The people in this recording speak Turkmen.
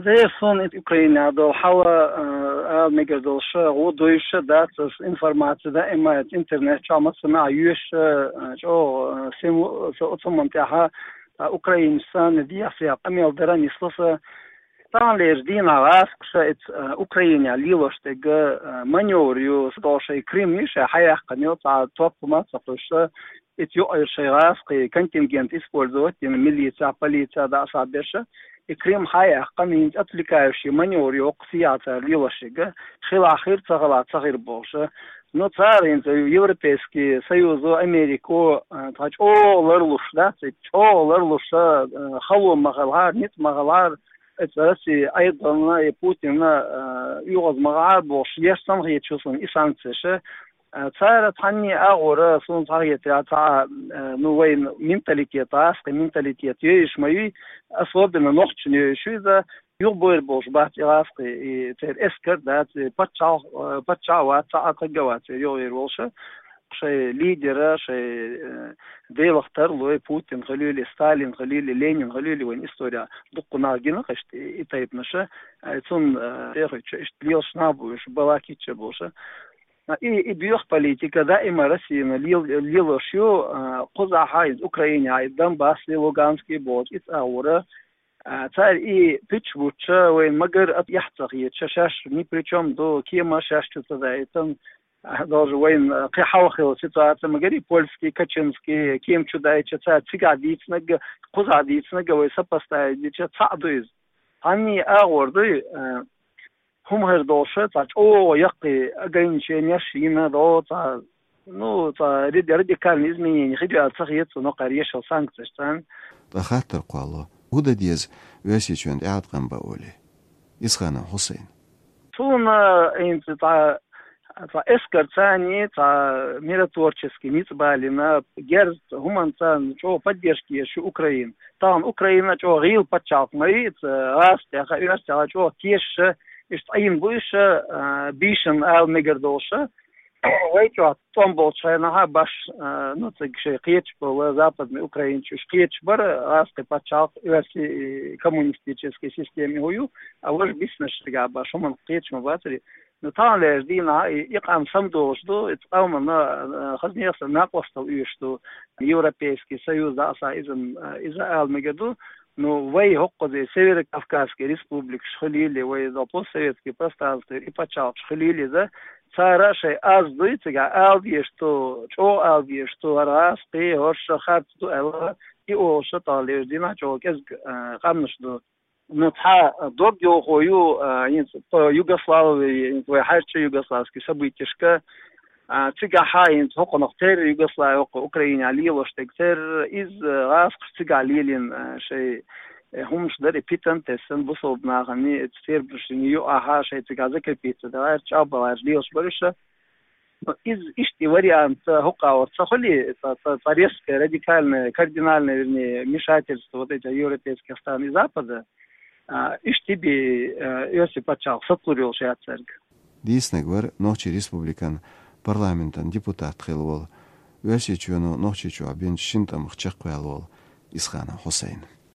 غير صون Ukraina do حوا ميجردوش ودويش دات انفورماتيا دائما انترنت شو سمع يوش جو سمو صوتهم تاعها أوكرين سان دي أسيا قميل دراني سلسة طبعا ليجدين عراسك شايت أوكرينيا ليلوش تيجا مانيوريو سدوشي كريميش حياة قنيو تاع توب ما تقولش إتيو شيء راسك كونتينجنت إسبوردوت يعني ميليتا باليتا دا أصابيش إكريم حياة قنين أتلكايشي مانيوريو قصياتا ليلوشيجا خيل آخر تغلط صغير بوشة No царин Европейский Союз, Америку, тач оларлуш, да, оларлуш, халу магалар, нет магалар, это Россия, айдана и Путин, югаз магалар бош, еш самгие чусон и санкции, царь тани агора, сон царье та, ну войн менталитет, менталитет, есть мои особенно ночные еще за يوبر بوش بات يغاسقي تير اسكر دات باتشاو تاعت جوات يوير وولشه شي ليدر شي ديلختر لو بوتين خليل ستالين خليل لينين خليل وين استوريا دقنا جينا قشت يطيب نشه تون تيرش ليش نابوش بلاكيتش بوشه и бьёх политика дائما Россия лил шо قزع حائز أوكرانيا دونباس لوغانسكي بوت إتاورا царь и пичвуча, вен магар от яхтахи, чашаш ни при чем до кема шашчута да, это даже вен кихаухил ситуация, магари польский, качинский, кем чуда, чаца цигадицнаг, кузадицнаг, вен сопоставить, чаца дуиз. Они агорды, хумхер доше, тач, о, яки, ограничения шина, до, та, ну, та, радикальные изменения, хотя цахиется, но карьешил санкции, что? خاطر قالوا هذا ديز واسيشون قاعد قام بقولي إسخانا حسين صونا انت تا اسكر ثاني تا миротворческий митбалина герз гуманитарный что поддержки şu Украин там Украина что гил подчал мои раз я хочу что тешь ist ein больше бишен ал мегардоша ويجوا تنبوش أنا باش نطق شيء قيتش بولا западный украинчу قيتش برا راسك بتشاف версии коммунистической системы هو أول бизнес رجع باش هم قيتش مباتري نطلع لجدينا يقام صندوق دو يتقاوم خزني يصل ناقص تويشتو Европейский Союз أصلا إذا المجدو но вей хоккозе Северо-Кавказской республики шхалили вей за постсоветские пространства и почал шхалили за царашей аздуйцега алди что алди что раз ты орша хат ту ала и орша талеш дина чо кез камншду но та доргё хою по Югославии вей хачо югославский событишка تيجا حاين هوق نختار يوغوسلافيا هوق أوكرانيا ليلوش تكتر إز غاسق تيجا ليلين شيء هم شدري بيتن تسن بصوب ناغني تسير برشنيو آها شيء تيجا ذكر بيت دار شعب واج ليوش برشة إز إشتي واريانت هوق ورصخلي فريسك радикальное кардинальное вернее вмешательство вот эти европейских стран и Запада إشتي بي يوسي باتشال سطوريل شيء ديسنغور نوچي республикан парламентан депутат خلول واسيچونو نوچيچو بين شنتم خچق قالول إسخانا حسين